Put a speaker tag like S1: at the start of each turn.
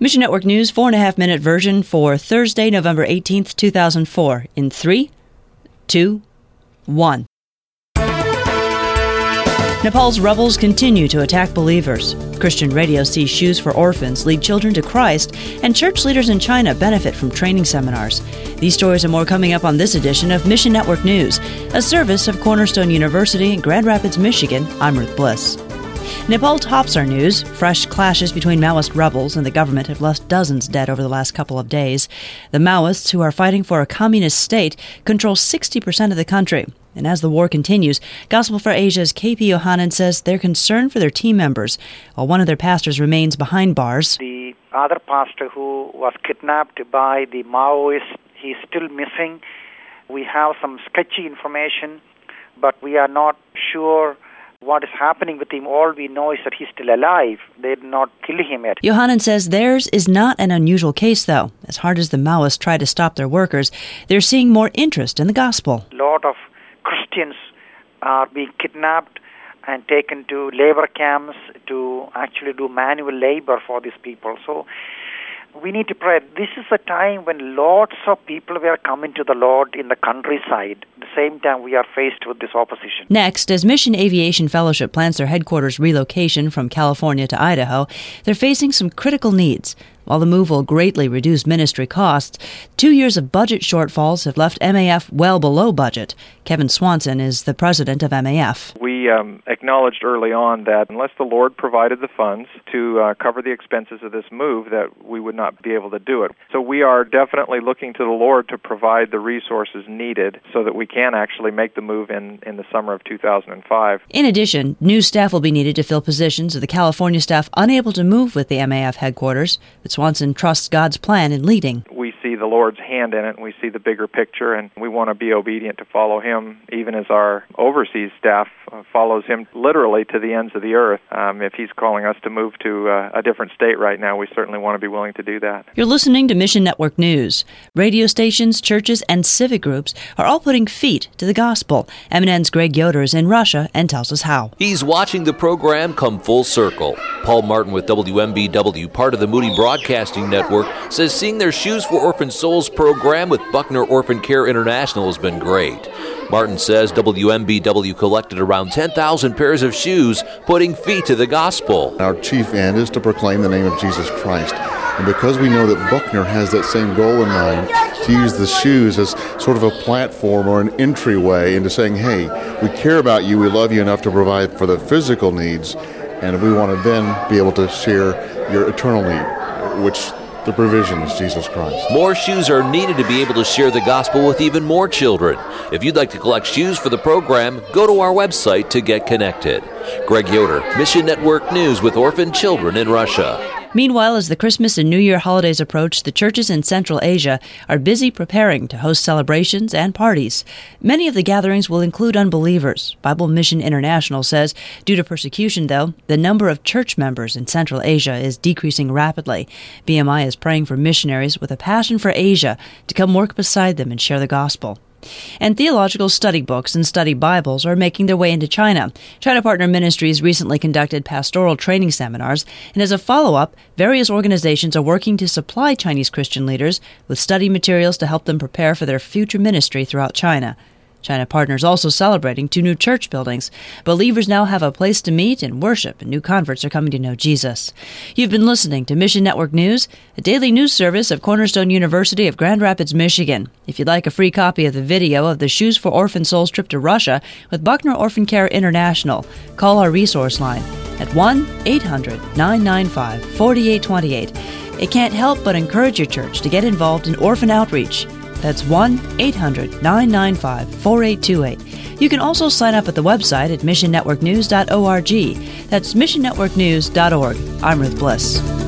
S1: Mission Network News 4.5-minute version for Thursday, November 18th, 2004 in 3, 2, 1. Nepal's rebels continue to attack believers. Christian Radio sees Shoes for Orphans lead children to Christ, and church leaders in China benefit from training seminars. These stories and more coming up on this edition of Mission Network News, a service of Cornerstone University in Grand Rapids, Michigan. I'm Ruth Bliss. Nepal tops our news. Fresh clashes between Maoist rebels and the government have left dozens dead over the last couple of days. The Maoists, who are fighting for a communist state, control 60% of the country. And as the war continues, Gospel for Asia's KP Yohanan says they're concerned for their team members, while one of their pastors remains behind bars.
S2: The other pastor who was kidnapped by the Maoists, he's still missing. We have some sketchy information, but we are not sure what is happening with him. All we know is that he's still alive. They did not kill him yet.
S1: Yohanan says theirs is not an unusual case, though. As hard as the Maoists try to stop their workers, they're seeing more interest in the gospel.
S2: A lot of Christians are being kidnapped and taken to labor camps to actually do manual labor for these people. So we need to pray. This is a time when lots of people were coming to the Lord in the countryside. At the same time, we are faced with this opposition.
S1: Next, as Mission Aviation Fellowship plans their headquarters relocation from California to Idaho, they're facing some critical needs. While the move will greatly reduce ministry costs, 2 years of budget shortfalls have left MAF well below budget. Kevin Swanson is the president of MAF.
S3: We acknowledged early on that unless the Lord provided the funds to cover the expenses of this move, that we would not be able to do it. So we are definitely looking to the Lord to provide the resources needed so that we can actually make the move in the summer of 2005.
S1: In addition, new staff will be needed to fill positions of the California staff unable to move with the MAF headquarters. But Swanson trusts God's plan in leading.
S3: We see the Lord's hand in it, and we see the bigger picture, and we want to be obedient to follow Him, even as our overseas staff follows Him literally to the ends of the earth. If He's calling us to move to a different state right now, we certainly want to be willing to do that.
S1: You're listening to Mission Network News. Radio stations, churches, and civic groups are all putting feet to the gospel. MNN's Greg Yoder is in Russia and tells us how.
S4: He's watching the program come full circle. Paul Martin with WMBW, part of the Moody Broadcasting Network, says seeing their Shoes for Orphan Souls program with Buckner Orphan Care International has been great. Martin says WMBW collected around 10,000 pairs of shoes, putting feet to the gospel.
S5: Our chief end is to proclaim the name of Jesus Christ. And because we know that Buckner has that same goal in mind, to use the shoes as sort of a platform or an entryway into saying, hey, we care about you, we love you enough to provide for the physical needs, and we want to then be able to share your eternal need, which the provision is Jesus Christ.
S4: More shoes are needed to be able to share the gospel with even more children. If you'd like to collect shoes for the program, go to our website to get connected. Greg Yoder, Mission Network News with orphan children in Russia.
S1: Meanwhile, as the Christmas and New Year holidays approach, the churches in Central Asia are busy preparing to host celebrations and parties. Many of the gatherings will include unbelievers. Bible Mission International says, due to persecution, though, the number of church members in Central Asia is decreasing rapidly. BMI is praying for missionaries with a passion for Asia to come work beside them and share the gospel. And theological study books and study Bibles are making their way into China. China Partner Ministries recently conducted pastoral training seminars, and as a follow-up, various organizations are working to supply Chinese Christian leaders with study materials to help them prepare for their future ministry throughout China. China Partners also celebrating 2 new church buildings. Believers now have a place to meet and worship, and new converts are coming to know Jesus. You've been listening to Mission Network News, a daily news service of Cornerstone University of Grand Rapids, Michigan. If you'd like a free copy of the video of the Shoes for Orphan Souls trip to Russia with Buckner Orphan Care International, call our resource line at 1-800-995-4828. It can't help but encourage your church to get involved in orphan outreach. That's 1-800-995-4828. You can also sign up at the website at missionnetworknews.org. That's missionnetworknews.org. I'm Ruth Bliss.